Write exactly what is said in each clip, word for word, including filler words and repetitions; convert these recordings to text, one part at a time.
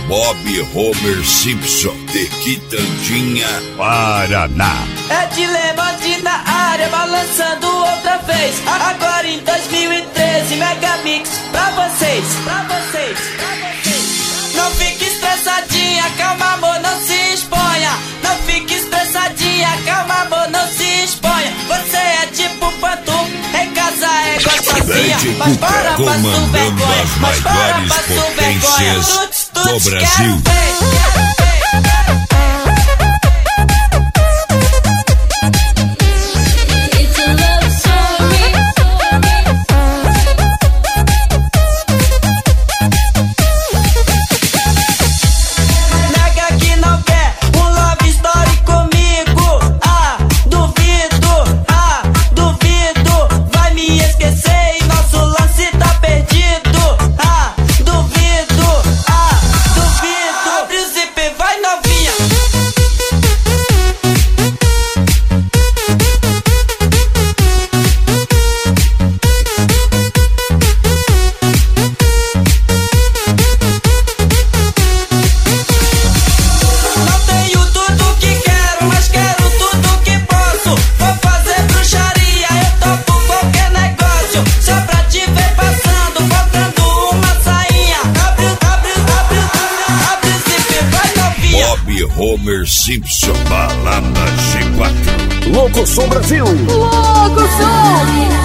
Bob Homer Simpson, de Quitandinha, Paraná. É Dilemante na área, balançando outra vez. Agora em dois mil e treze, Megamix pra vocês, pra vocês, pra vocês. Não fique estressadinha, calma amor, não se exponha. Não fique estressadinha, calma amor, não se exponha. Você é tipo pantu, em casa é igual sozinha. Mas para, passo vergonha, mas para, passo vergonha. Tuts, tuts, do Brasil. Homer Simpson, balada G quatro. Louco Som Brasil. Louco Som.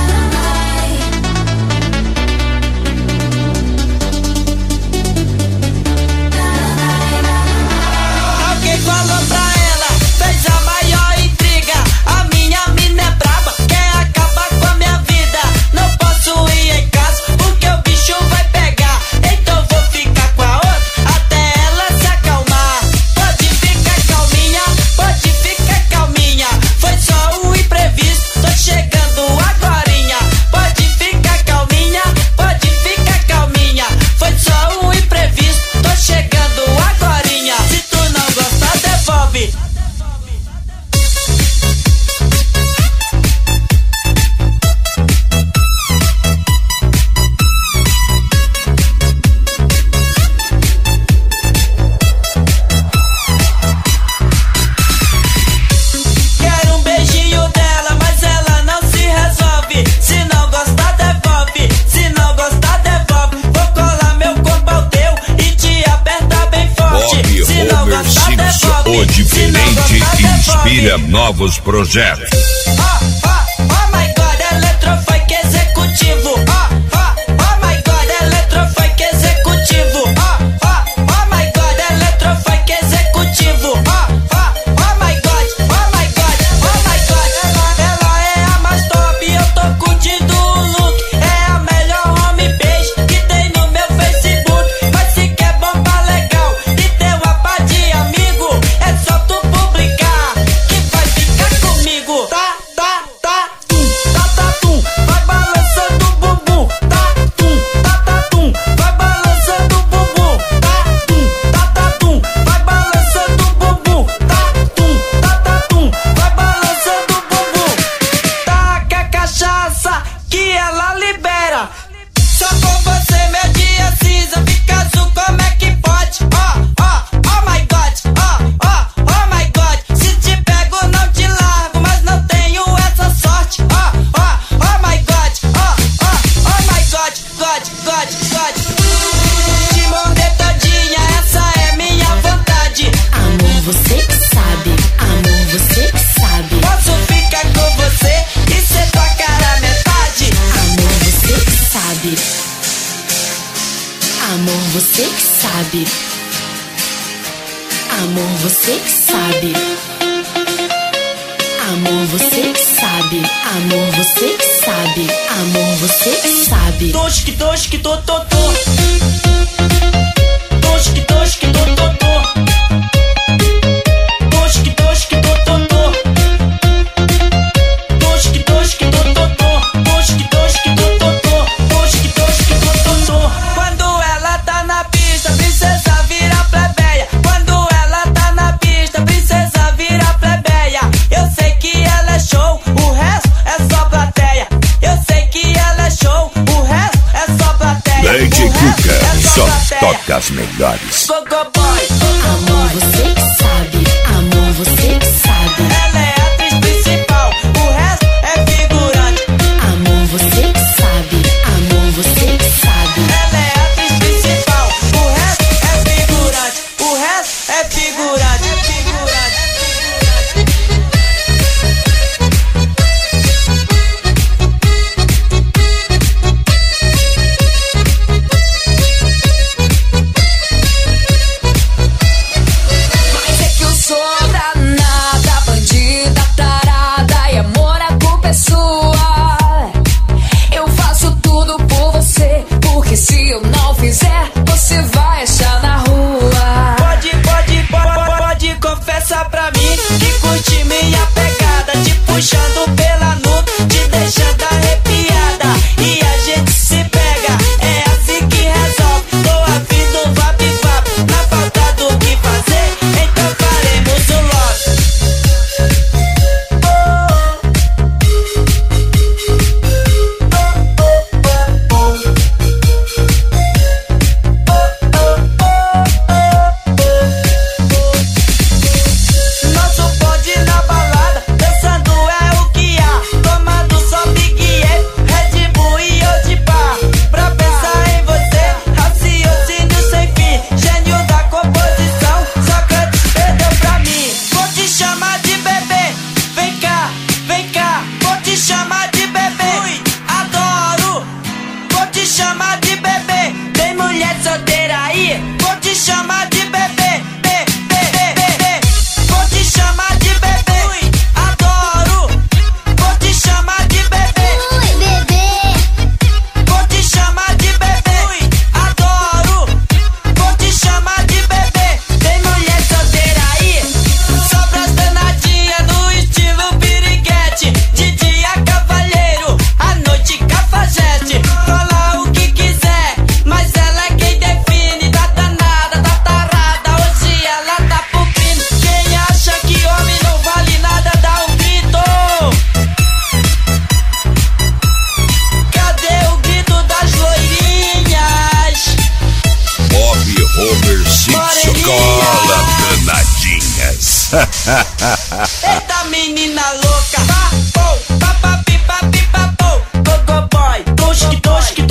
O diferente inspira novos projetos. Oh, oh, oh my God, eletrofunk executivo. Oh, oh, oh my God, eletrofunk executivo. Oh, oh, oh my God, eletrofunk executivo. Oh, oh, oh my God, oh my God, oh my God. Ela, ela é a mais top, eu tô curtindo o look. É a melhor homepage que tem no meu Facebook. Mas se quer bomba legal e ter uma pá de amigo, é só tu publicar que vai ficar comigo. Tá, tá, tá, tum, tá, tá, tum, vai balançando o bumbum. Tá, tum, tá, tá, tum, vai balançando o bumbum. Tá, tum, tá, tá, tum, vai balançando o bumbum. Tá, tum, tá, tá, tum, vai balançando o bumbum. Taca a cachaça que ela libera. Só com você meu dia cinza fica azul, como é que pode? Oh, oh, oh my God, oh, oh, oh my God. Se te pego não te largo, mas não tenho essa sorte. Oh, oh, oh my God, oh, oh, oh my God, God, God, God. Te morder todinha, essa é minha vontade. Amor, você que sabe. Amor, você que sabe. Posso ficar com você e ser tua cara metade. Amor, você que sabe. Amor, você que sabe. Amor, você que sabe. Amor, você que sabe. Amor, você que sabe. Amor, você que sabe. Tosque, tosque, tô, tô, tô. Tosque, tosque, tô, tô, tô. Tosque, tosque, tô, tô, tô. Tosque, tosque, tô, tô, tô. Tosque, tosque, tô, tô, tô. Tosque, tosque, tô, tô, tô. Quando ela tá na pista, princesa vira plebeia. Quando ela tá na pista, princesa vira plebeia. Eu sei que ela é show, o resto é só plateia. Eu sei que ela é show, o resto é só plateia. Lady Cuca só toca as melhores. Cocô Eita menina louca, pa, pô, pa, pa, pi, pa, pi, pa, pô, gogo boy, tosque, tosque,